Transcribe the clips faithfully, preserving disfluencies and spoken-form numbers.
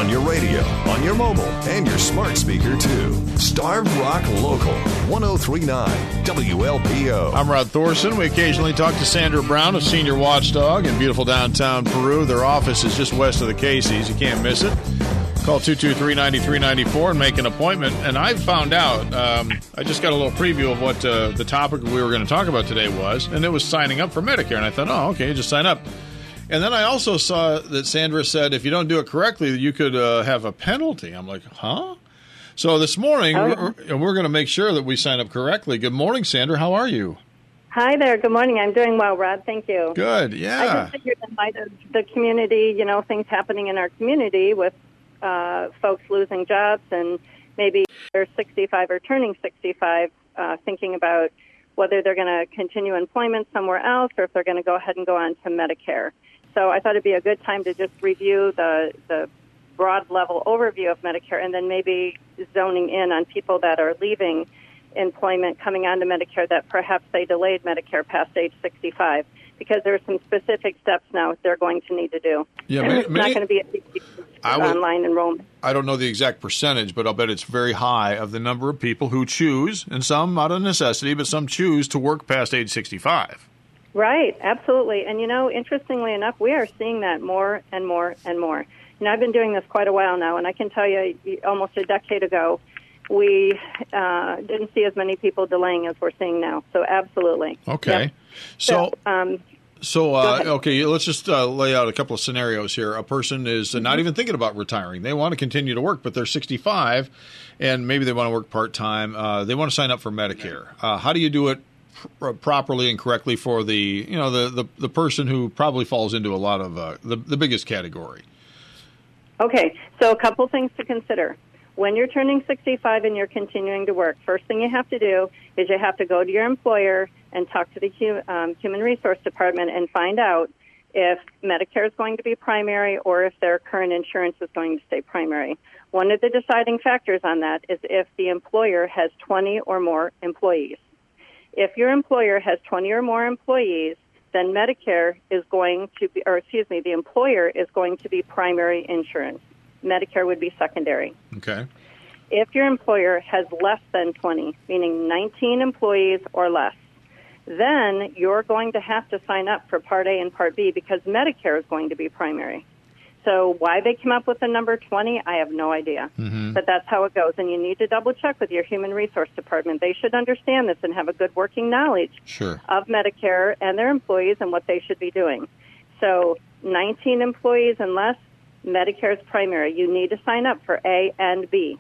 on your radio, on your mobile, and your smart speaker, too. Starved Rock Local, one oh three point nine W L P O. I'm Rod Thorson. We occasionally talk to Sandra Brown, a senior watchdog in beautiful downtown Peru. Their office is just west of the Casey's. You can't miss it. Call two two three, nine three nine four and make an appointment. And I found out, um, I just got a little preview of what uh, the topic we were going to talk about today was, and it was signing up for Medicare. And I thought, oh, okay, just sign up. And then I also saw that Sandra said if you don't do it correctly, you could uh, have a penalty. I'm like, huh? So this morning, oh. we're, we're going to make sure that we sign up correctly. Good morning, Sandra. How are you? Hi there. Good morning. I'm doing well, Rod. Thank you. Good, yeah. I just figured in light of the community, you know, things happening in our community with uh, folks losing jobs and maybe they're sixty-five or turning sixty-five, uh, thinking about whether they're going to continue employment somewhere else or if they're going to go ahead and go on to Medicare. So I thought it'd be a good time to just review the, the broad level overview of Medicare and then maybe zoning in on people that are leaving employment, coming on to Medicare, that perhaps they delayed Medicare past age sixty-five, because there are some specific steps now they're going to need to do. Yeah, and many, it's many, not going to be a would, online enrollment. I don't know the exact percentage, but I'll bet it's very high of the number of people who choose, and some out of necessity, but some choose to work past age sixty-five. Right, absolutely. And, you know, interestingly enough, we are seeing that more and more and more. You know, I've been doing this quite a while now, and I can tell you almost a decade ago, we uh, didn't see as many people delaying as we're seeing now. So absolutely. Okay. Yep. So, so, um, so uh, okay, let's just uh, lay out a couple of scenarios here. A person is mm-hmm. not even thinking about retiring. They want to continue to work, but they're sixty-five, and maybe they want to work part-time. Uh, they want to sign up for Medicare. Uh, how do you do it pr- properly and correctly for the, you know, the, the, the person who probably falls into a lot of uh, the, the biggest category? Okay, so a couple things to consider. When you're turning sixty-five and you're continuing to work, first thing you have to do is you have to go to your employer and talk to the um, Human Resource Department and find out if Medicare is going to be primary or if their current insurance is going to stay primary. One of the deciding factors on that is if the employer has twenty or more employees. If your employer has twenty or more employees, then Medicare is going to be, or excuse me, the employer is going to be primary insurance. Medicare would be secondary. Okay. If your employer has less than twenty, meaning nineteen employees or less, then you're going to have to sign up for Part A and Part B because Medicare is going to be primary. So why they came up with the number twenty, I have no idea. Mm-hmm. But that's how it goes. And you need to double check with your Human Resource Department. They should understand this and have a good working knowledge sure. of Medicare and their employees and what they should be doing. So nineteen employees and less, Medicare is primary. You need to sign up for A and B.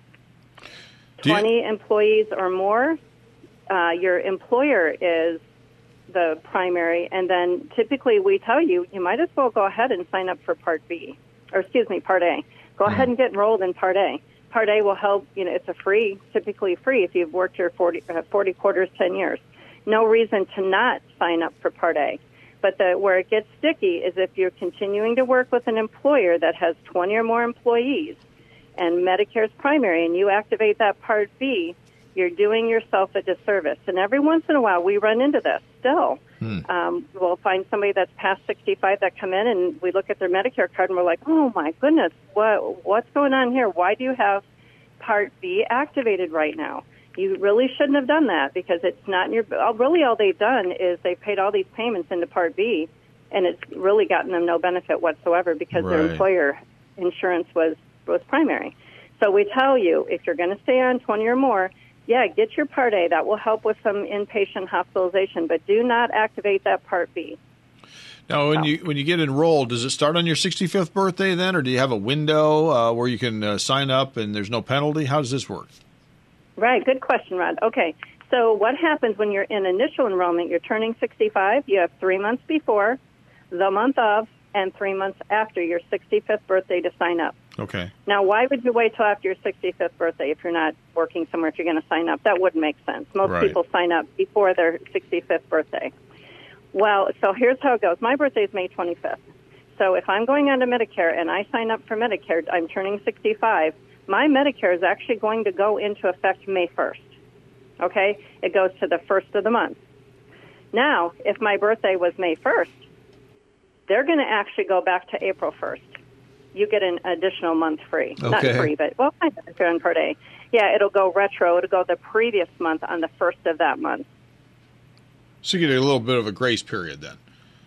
twenty you- employees or more, uh, your employer is the primary, and then typically we tell you, you might as well go ahead and sign up for Part B, or excuse me, Part A. Go mm-hmm. ahead and get enrolled in Part A. Part A will help, you know, it's a free, typically free if you've worked here forty, uh, forty quarters, ten years. No reason to not sign up for Part A. But the, where it gets sticky is if you're continuing to work with an employer that has twenty or more employees and Medicare's primary and you activate that Part B, you're doing yourself a disservice. And every once in a while we run into this still. Hmm. Um, we'll find somebody that's past sixty-five that come in and we look at their Medicare card and we're like, oh, my goodness, what what's going on here? Why do you have Part B activated right now? You really shouldn't have done that because it's not in your, really all they've done is they've paid all these payments into Part B, and it's really gotten them no benefit whatsoever because right. their employer insurance was, was primary. So we tell you, if you're going to stay on twenty or more, yeah, get your Part A. That will help with some inpatient hospitalization, but do not activate that Part B. Now, when you when you get enrolled, does it start on your sixty-fifth birthday then, or do you have a window uh, where you can uh, sign up and there's no penalty? How does this work? Right. Good question, Rod. Okay. So what happens when you're in initial enrollment? You're turning sixty-five. You have three months before, the month of, and three months after your sixty-fifth birthday to sign up. Okay. Now, why would you wait till after your sixty-fifth birthday if you're not working somewhere, if you're going to sign up? That wouldn't make sense. Most right. people sign up before their sixty-fifth birthday. Well, so here's how it goes. My birthday is May twenty-fifth. So if I'm going on to Medicare and I sign up for Medicare, I'm turning sixty-five. My Medicare is actually going to go into effect May first, okay? It goes to the first of the month. Now, if my birthday was May first, they're going to actually go back to April first. you get an additional month free. Okay. Not free, but, well, kind of, if you're on Part A. Yeah, it'll go retro. It'll go the previous month on the first of that month. So you get a little bit of a grace period then.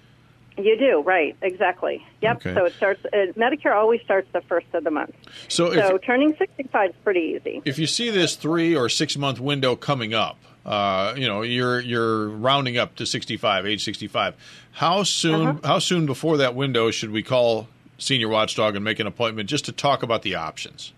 You do, right, exactly. Yep, Okay. so it starts, uh, Medicare always starts the first of the month. So, So if, turning sixty-five is pretty easy. if you see this three or six month window coming up, uh, you know, you're you're rounding up to sixty-five, age sixty-five. How soon Uh-huh. how soon before that window should we call Senior Watchdog and make an appointment just to talk about the options?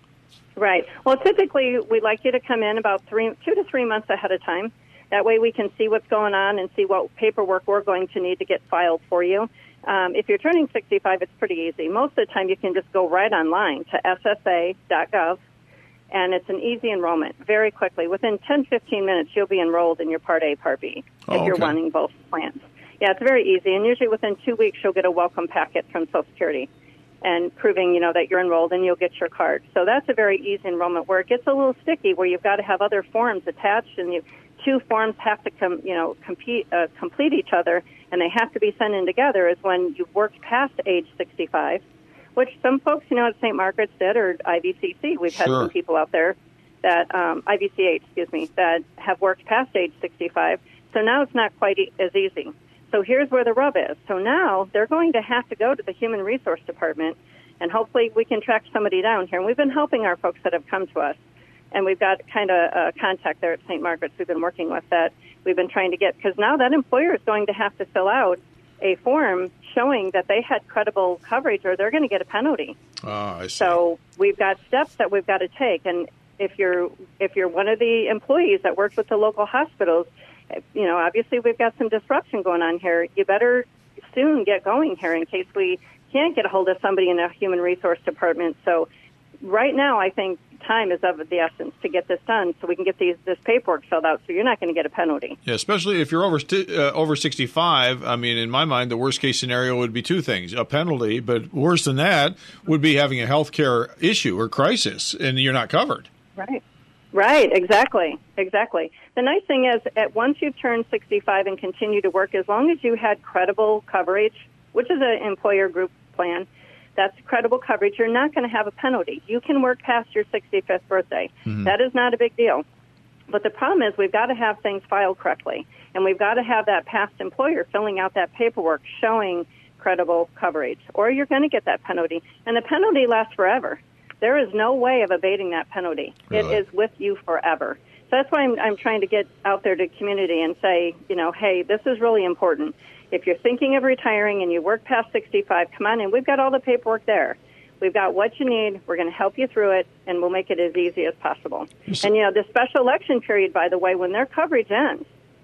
Right. Well, typically, we'd like you to come in about three, two to three months ahead of time. That way we can see what's going on and see what paperwork we're going to need to get filed for you. Um, if you're turning sixty-five, it's pretty easy. Most of the time, you can just go right online to S S A dot gov, and it's an easy enrollment very quickly. Within ten, fifteen minutes, you'll be enrolled in your Part A, Part B, Oh, if you're okay. wanting both plans. Yeah, it's very easy, and usually within two weeks, you'll get a welcome packet from Social Security and proving, you know, that you're enrolled, and you'll get your card. So that's a very easy enrollment. Where it gets a little sticky, where you've got to have other forms attached, and you two forms have to com, you know, compete, uh, complete each other, and they have to be sent in together, is when you've worked past age sixty-five, which some folks, you know, at Saint Margaret's did, or I V C C. We've had Sure. some people out there that, um, I V C H, excuse me, that have worked past age sixty-five. So now it's not quite e- as easy. So here's where the rub is. So now they're going to have to go to the Human Resource Department, and hopefully we can track somebody down here. And we've been helping our folks that have come to us. And we've got kind of a contact there at Saint Margaret's we've been working with that we've been trying to get, because now that employer is going to have to fill out a form showing that they had credible coverage, or they're going to get a penalty. Oh, I see. So we've got steps that we've got to take. And if you're if you're one of the employees that works with the local hospitals, you know, obviously we've got some disruption going on here. You better soon get going here in case we can't get a hold of somebody in a human resource department. So right now, I think time is of the essence to get this done so we can get these this paperwork filled out, so you're not going to get a penalty. Yeah, especially if you're over st- uh, over sixty-five. I mean, in my mind, the worst case scenario would be two things: a penalty, but worse than that would be having a health care issue or crisis, and you're not covered. Right. Right, exactly, exactly. The nice thing is, at once you've turned sixty-five and continue to work, as long as you had credible coverage, which is an employer group plan, that's credible coverage, you're not going to have a penalty. You can work past your sixty-fifth birthday. Mm-hmm. That is not a big deal. But the problem is we've got to have things filed correctly, and we've got to have that past employer filling out that paperwork showing credible coverage, or you're going to get that penalty. And the penalty lasts forever. There is no way of abating that penalty. Really? It is with you forever. So that's why I'm, I'm trying to get out there to the community and say, you know, hey, this is really important. If you're thinking of retiring and you work past sixty-five, come on in. We've got all the paperwork there. We've got what you need. We're going to help you through it, and we'll make it as easy as possible. Yes. And, you know, the special election period, by the way, when their coverage ends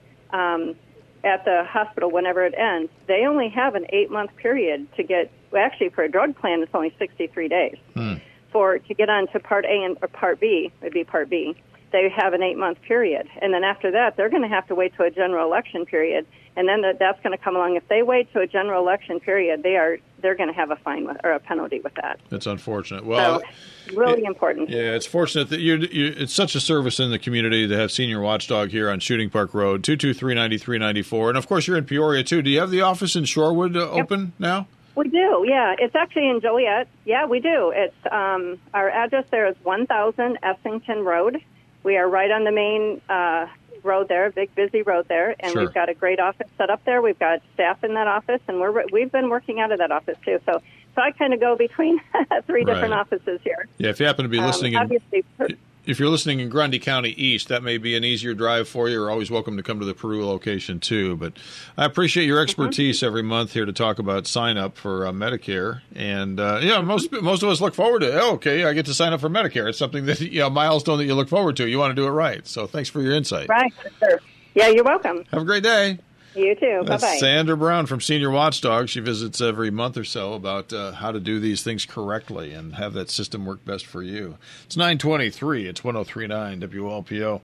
um, at the hospital, whenever it ends, they only have an eight-month period to get, well, actually, for a drug plan, it's only sixty-three days. Hmm. For to get on to Part A and or Part B, it would be Part B, they have an eight-month period. And then after that, they're going to have to wait to a general election period. And then the, that's going to come along. If they wait to a general election period, they are they're going to have a fine with, or a penalty with that. That's unfortunate. Well, so, really it, important. Yeah, it's fortunate that you're, you're. It's such a service in the community to have Senior Watchdog here on Shooting Park Road, two two three, nine three nine four, and of course you're in Peoria too. Do you have the office in Shorewood uh, open yep. now? We do. Yeah, it's actually in Joliet. Yeah, we do. It's um, our address there is one thousand Essington Road. We are right on the main uh, road there, big busy road there, and sure. we've got a great office set up there. We've got staff in that office, and we're we've been working out of that office too. So, so I kind of go between three right. different offices here. Yeah, if you happen to be listening, um, in, obviously. if you're listening in Grundy County East, that may be an easier drive for you. You're always welcome to come to the Peru location too. But I appreciate your expertise mm-hmm. every month here to talk about sign up for uh, Medicare. And uh, yeah, most most of us look forward to. Oh, okay, I get to sign up for Medicare. It's something that you know, milestone that you look forward to. You want to do it right. So thanks for your insight. Right, sure. Yeah, you're welcome. Have a great day. You too. That's Bye-bye. Sandra Brown from Senior Watchdog. She visits every month or so about uh, how to do these things correctly and have that system work best for you. It's nine twenty-three. It's one oh three point nine W L P O.